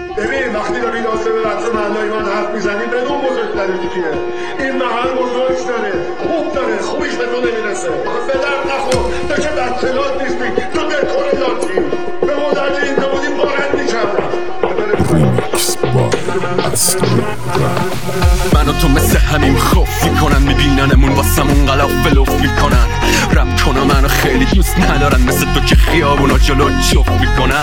ببین وقتی داری ناصر بچه محلای من حرف میزنی بدون بزرگترش کیه. این محل بزرگ داره، خوب داره، خوبیش به تو نمیرسه. به درد نخور، تو که بچه‌لات نیستی، تو دکور لاتی. به مدرج اینجا بودیم بارد میکردم. من و تو مثل همین خوف میکنن، میبیننمون واسمون غلاف میکنن. رپ کنم منو خیلی دوست ندارن، مثل تو که خیابونا جلو جفت میکنن.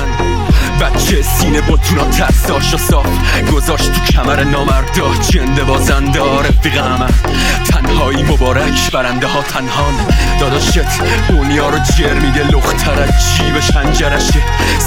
بچه سینه بطونا ترساشو صاف گذاشت تو کمر نامردا، جنده بازنده رفیق من. تنهایی مبارک برنده ها تنهان، داداشت دنیا رو جر میده، لختر از جیبش هنجرشه.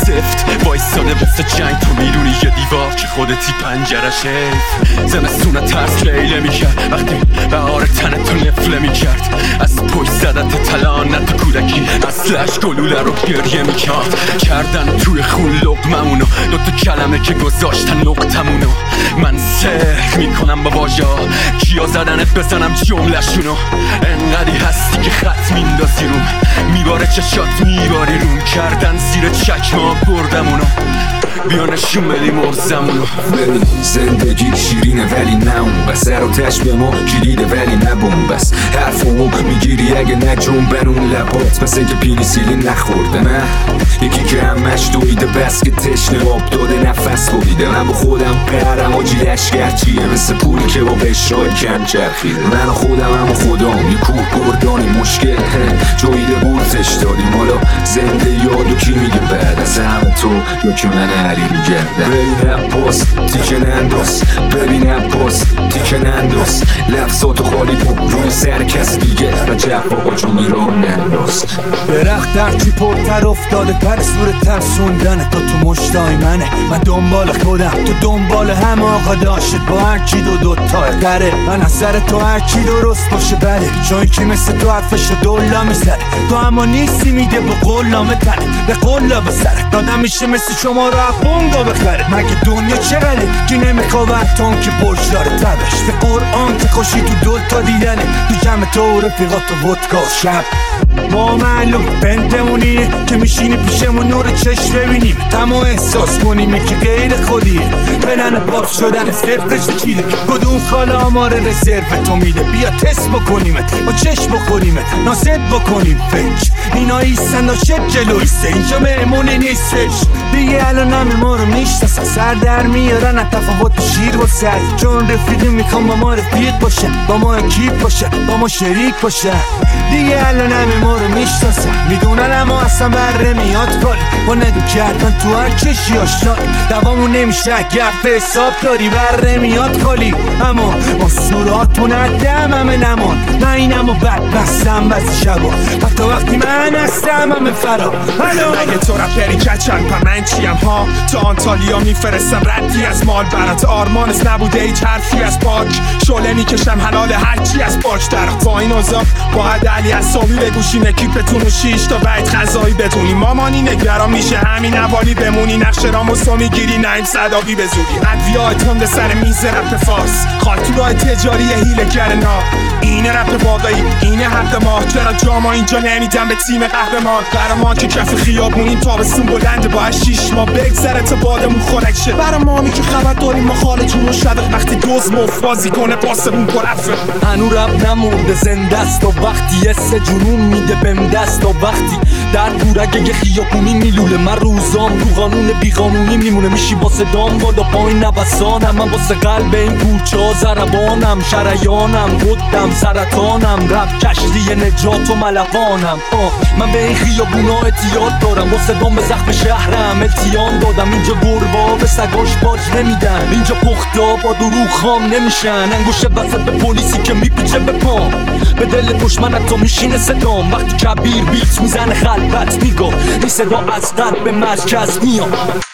سفت وایستاده واسه جنگ، تو میدونی یه دیوار که خودتی پنجرشه. زمستون ترس لیله میکرد وقتی بهار تن تو نفله میکرد. از پشت زدت تلانت کودکی، اصلش گلوله رو گریه میکرد. کردن توی خون لقممونو، دوتا کلمه که گذاشتن نقطمونو. من سحر میکنم با واژه ها، کیا زدنت بزنم جمله‌شونو. انقدی هستی که خط میندازی روم، میباره چشات میباری روم. کردن زیر چکمه بردمونو، بیا نشون بدیم ارزمونو. ببین زندگی شیرینه ولی نه اون بس، سر و تش به ما کلیده ولی نه بومبس. حرفمو میگیری اگه نه جنبن اون لبات، مثل اینکه پینیسیلین نخورده. نه یکی که همش دویده بس که تشنه آب داده نفس بریده. من با خودم قهرم آجی لشگر چیه، مثل پولی که با قشرهای کم چرخیده. من و خودم هم و خدام یه کوه بردانی مشکل جویده بورتش دادیم. حالا زنده یادو کی میگه بعد از همه تو، یا که من علی میگردم. ببینم پست تیکه ننداز، ببینم پست تیکه ننداز. لفظاتو خالی کن روی سر کس دیگه، و جف آقا جونی رو ننداز. درخت درکی پرتر افتاده پر سور ترسوندنه، تو تو مشتای منه، من دنبال خودم تو دنبال هم. آقا داشت با هر کی دوتاه دره، من از سر تو هر کی درست باشه بره. چون کی مثل تو حرفشو دولا میزنه، تو اما نیستی میده با قولامه تنه. به قولا به سره دادم میشه مثل شما رو بونگا بخره. مگه دنیا چقدره که نمیخواه تون که برج داره تبش. به قرآن که خوشی تو دوتا دیدنه، تو جمع تو و رفیقات و ودکا شب. ما معلوم بندمونیه که میشینی پیشمون نور چشم ببینیم، تمام احساس کنیم که غیر خودیه. پلن باز شدن صرفش چیده، کدوم خاله آمار رزرو تو میده. بیا تست بکنیمت با چشم بخوریمت، ناسد بکنیم فکر. اینا ایستن و شد جلویسته، اینجا مهمونی نیستش دیگه. الان همه ما رو میشناسن، سر در میارن از تفاوت شیر و سر. چون رفیقی میخوام با ما رفیق باشن، با ما اکیپ باشن، با ما شریک باشن دیگه. الان همه ما رو میشناسن، میدونن اما اصلا بره میاد کاری. با ندو کردن تو هر کشی آشنا، دوامون نمیشه اگر حساب داری بره میاد خالی. اما ما صورتون عدم همه نمان، من اینم و بد بستم بزی شبا، حتی وقتی من هستم همه فرا. اگه تو رپری کچن پر من چیم ها، تا آنتالیا میفرستم ردی از مال برات. آرمانت نبوده هیچ حرفی از پاک، شله میکشم حلال هرچی از پاک در. با این اوضاع باید علی از سامی بگوشین اکیپتون و 6 تا بیت غذایی بدونی. مامانی نگران میشه همین حوالی بمونی، نقش راموسو میگیری نیم صدابی به زودی. ادویای تند سر میز رپ فارس، خالتورای تجاری هیلگر نا. اینه رپ واقعی، اینه حق ما. چرا جاما اینجا نمیدن به تیم قهرمان؟ قهرمان که کف خیابونیم تابستون بلنده، با 6 ماه بگذره تا بادمون خنک شه. برای مامی که خبر داریم ما خالتون و شدق، وقتی دوز مف بازی کنه پاسمون پرفه. هنو رب نمورده زنده است، و وقتی یه جنون میده بهم دست. و وقتی در بورگه یه خیابونی میلوله، من روزام رو قانون بیقانونی میمونه. میشی با صدام بالا پایین نوسانم، من واسه قلب این کوچه ها ضربانم. شریانم خودم سرطانم، رب کشتی نجات و ملوانم. من به این خیابونا اعتیاد دارم، واسه دام به زخم شهرم التیام دادم. اینجا گربا به سگاش باج نمیدن، اینجا پختا با دروغ خام نمیشن. انگوشه وسط به پلیسی که میپیچه به پام، به دل دشمنت تو میشینه صدام. وقتی کبیر بیت میزنه خلبت میگو، این صدا از قلب به مرکز میام.